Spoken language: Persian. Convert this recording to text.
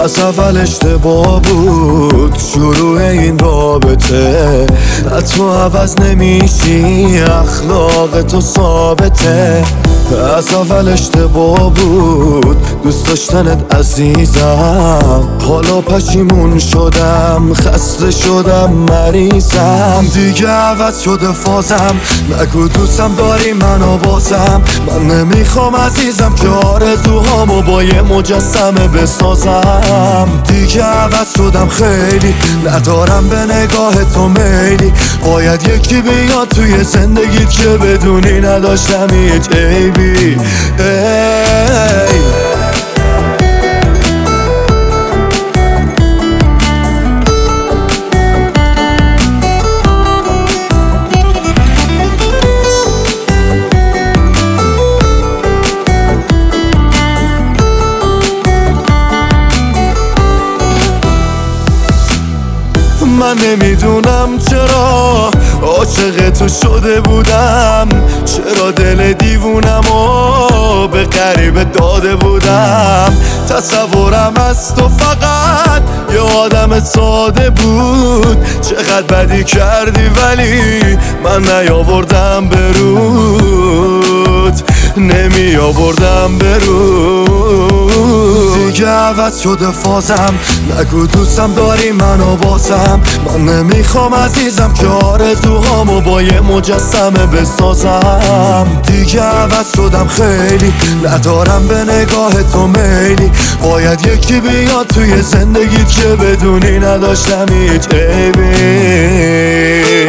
از اول اشتباه بود شروع این رابطه. تو عوض نمیشی، اخلاق تو ثابته. از اول اشتباه بود دوست داشتنت عزیزم. حالا پشیمون شدم، خسته شدم، مریضم. دیگه عوض شده فازم، نگو دوستم داری منو بازم. من نمیخوام عزیزم که آرزوهامو با یه مجسمه بسازم. دیگه عوض شدم خیلی، ندارم به نگاه تو میلی. باید یکی بیاد توی زندگیت که بدونی نداشتم هیچ عیبی. من نمیدونم چرا عاشق تو شده بودم، چرا دل دیوونمو به غریبه داده بودم. تصورم از تو فقط یه آدم ساده بود. چقدر بدی کردی ولی من نیاوردم برود، نمی آوردم برود. دیگه عوض شده فازم، نگو دوستم داری منو بازم. من نمیخوام عزیزم که آرزوهامو با یه مجسمه بسازم. دیگه عوض شدم خیلی، ندارم به نگاه تو میلی. باید یکی بیاد توی زندگیت که بدونی نداشتم هیچ عیبی.